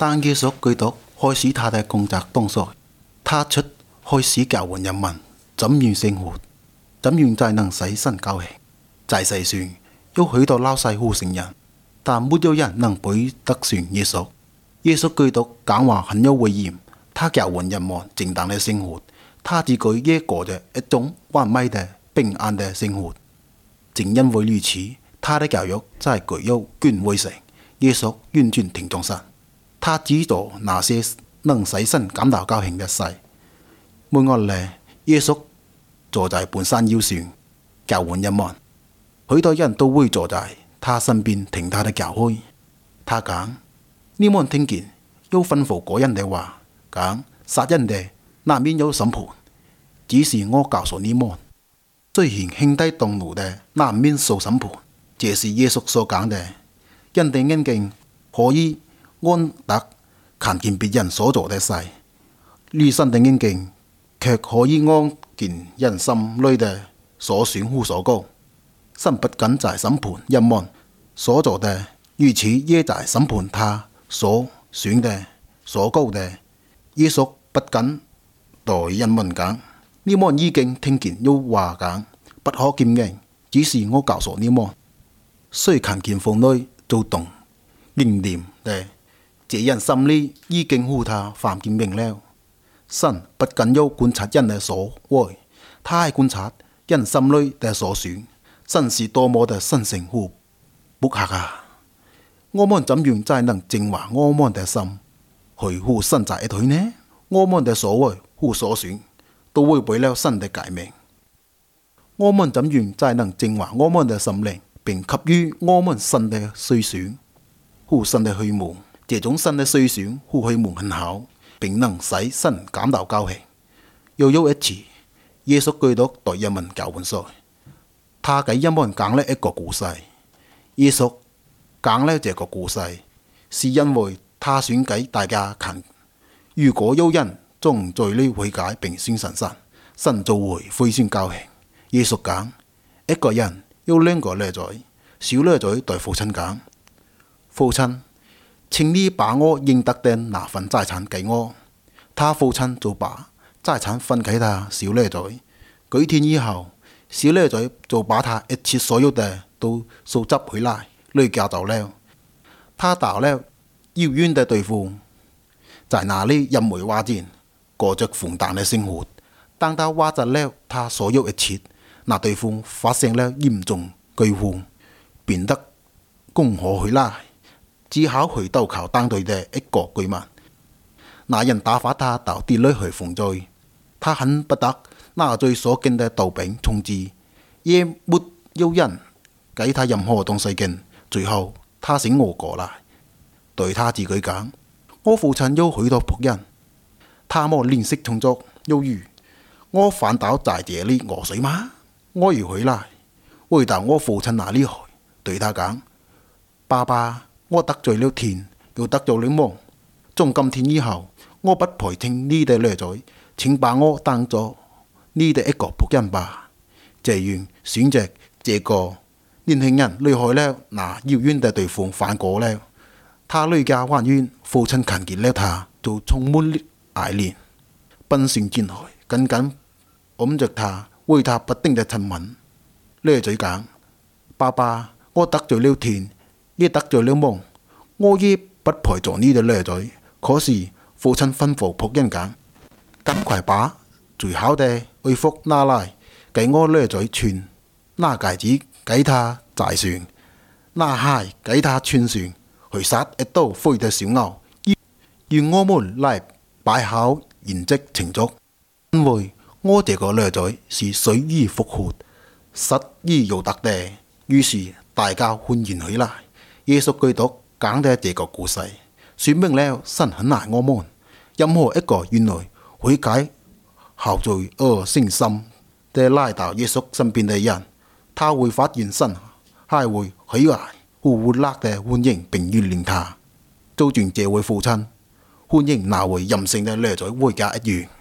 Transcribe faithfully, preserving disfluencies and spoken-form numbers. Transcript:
當耶穌基督開始他的工作當時，他出開始教訓人民怎樣生活，怎樣才能使神高興。在世上有許多老師傅聖人，但沒有人能比得上耶穌。耶穌基督講話很有威嚴，他教訓人們正當的生活，他自己也過着一種完美的平安的生活。正因為如此，他的教育才具有權威性。耶穌完全聽從神，他知道那些能使神感到高興的事。每日呢，耶穌坐在半山腰上教訓人民，許多人都會坐在他身邊聽他的教誨。他講：你們聽見有吩咐過人的話，講殺人的那邊有審判。只是我告訴你們，雖然兄弟動怒的那邊受審判。這是耶穌所講的。人的眼睛可以按得看見別人所做的事，而神的眼睛卻可以按見人心裏的所想和所講。神不僅在審判人們所做的，如此也在審判他所想的、所講的。耶穌不僅對人們講：你們已經聽見有話講，不可奸淫。只是我告訴你們，誰看見婦女做動淫念的，這人心裡已經和他犯奸淫了。神不僅要觀察人的所為，他還觀察人心裡的所想。神是多麼的神聖和不客啊！我們怎樣才能淨化我們的心，去和神在一起呢？我們的所為和所想都違背了神的誡命。我們怎樣才能淨化我們的心靈，並給予我們神的思想和神的虛無？這種神的思想和虛無很好，並能使神感到高興。又有一次，耶穌基督對人們教訓說，他給人們講了一個故事。耶穌講了這個故事，是因為他想給大家看，如果有人從罪裡悔改並信神神，神就會非常高興。耶穌講，一個人有兩個兒子，小兒子對父親講：父親，請你把我應得的那份財產給我。他父親就把財產分給他小兒子。幾天以後，小兒子就把他一切所有的都收集回來，離家走了。他到了遙遠的地方，在那裡飲梅花酒，過着荒誕的生活。當他挖走了他所有一切，那地方發生了嚴重饑荒，變得供可回來，只好去投靠當地的一個居民。那人打發他到地裡去放罪，他恨不得拿罪所經的刀柄充飢，也沒有人給他任何東西經。最後他醒悟過來，對他自己講：我父親有許多僕人，他們糧食充足有餘，我反倒在這裡餓死嗎？我要回來，回到我父親那裡去，對他講：爸爸，我得罪了天，又得罪了夢。從今天以後，我不配聽你的兒子，請把我當作你的一個僕人吧。這樣選着這個年輕人離開了那遙遠的地方，返過了。他離家還遠，父親看見了他，就充滿了愛憐，奔上前來，緊緊擁着他，為他不停的親吻。兒子講：爸爸，我得罪了天，也得罪了夢，我也不配做你的兒子。可是父親吩咐僕人講：趕快把最好的衣服拿來給我兒子穿，拿戒指給他戴上，拿鞋給他穿上，去殺一頭肥的小牛，讓我們來擺好筵席慶祝。因為我這個兒子是死而復活，失而又得的。於是大家歡迎起來。耶穌基督講的這個故事，說明了神很愛我們。任何一個原來悔改後罪而誠心的來到耶穌身邊的人，他會發現神還會喜愛和活絡的歡迎並原諒他，就像這位父親歡迎那位任性的兒子回家一樣。